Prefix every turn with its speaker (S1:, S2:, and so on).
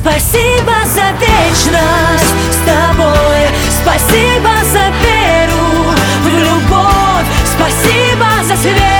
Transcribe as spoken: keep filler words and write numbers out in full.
S1: Спасибо за вечность с тобой, спасибо за веру в любовь, спасибо за свет.